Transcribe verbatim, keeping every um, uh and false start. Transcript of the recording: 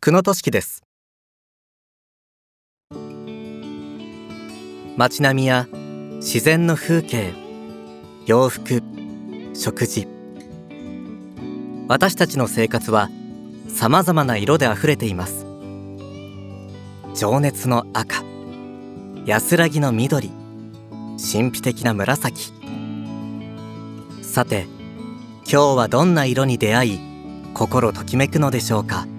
久野俊樹です。街並みや自然の風景、洋服、食事、私たちの生活はさまざまな色であふれています。情熱の赤、安らぎの緑、神秘的な紫。さて、今日はどんな色に出会い、心ときめくのでしょうか。